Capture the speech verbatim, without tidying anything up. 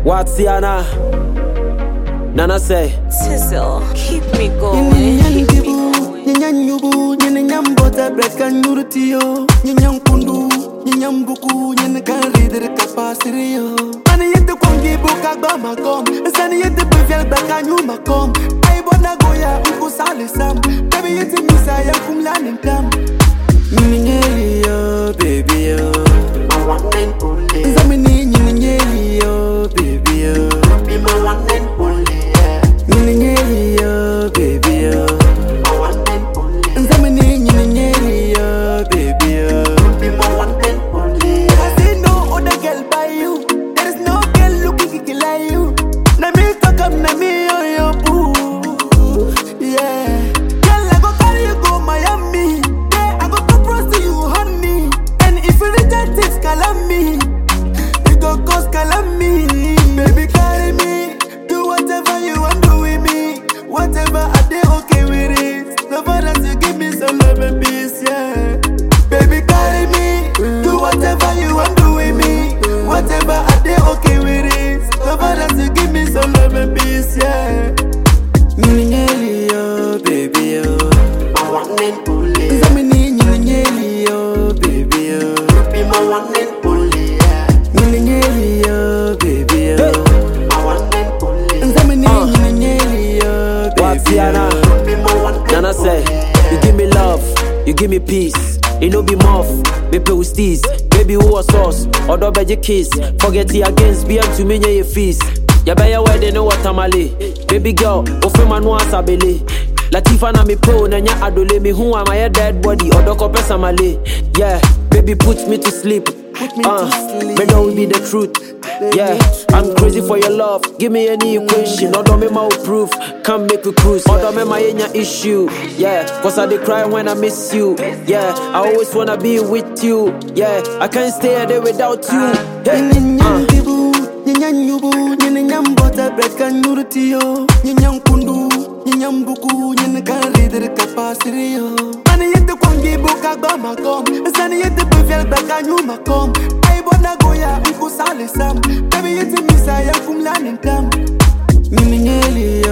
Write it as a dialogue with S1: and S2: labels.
S1: What's Yana? Nana say
S2: Sizzle, keep me going, keep me going.
S3: Nyan yubu, nyan nyam bota bread kan yurtiyo. Nyan kundu, nyan buku, nyan kan reader kapasirio. Ani yete kwangi buka ba makom, sani yete bevel baka nyu makom. Ai bona goya unko sale sam, baby yete misa ya kumla ninkam. Nyeli yo, baby yo. My one and only. Zamini nyeli yo, baby yo. Be my one and only. Nyeli yo, baby yo.
S1: Nana say, you give me love, you give me peace. It no be muff, me play with steez. Baby who was sauce, or do beji kiss. Forget it against, be to me your feast. Ya be your wedding, know what I'm baby girl, ofe manu asabele. Latifa na mi pro, na nya adole me who am I a dead body, or do kope samale. Yeah, baby put me to sleep.
S3: Put me
S1: uh,
S3: to sleep.
S1: But don't be the truth. Yeah, I'm crazy for your love. Give me any equation, or don't make my proof. Come make we cruise, or don't make my any issue. Yeah, cause I dey cry when I miss you. Yeah, I always wanna be with you. Yeah, I can't stay there without you. Hey, uh.
S3: Nyan yubu, nyan nyam bota bread kan yurtiyo. Nyan kundu, nyan buku, nyan kan reader kapasirio. Ani yete kwangi buka ba makom, sani yete bevel baka nyu makom. Ai bona goya unko sale sam, baby yete misa ya kumla ninkam. Nyeli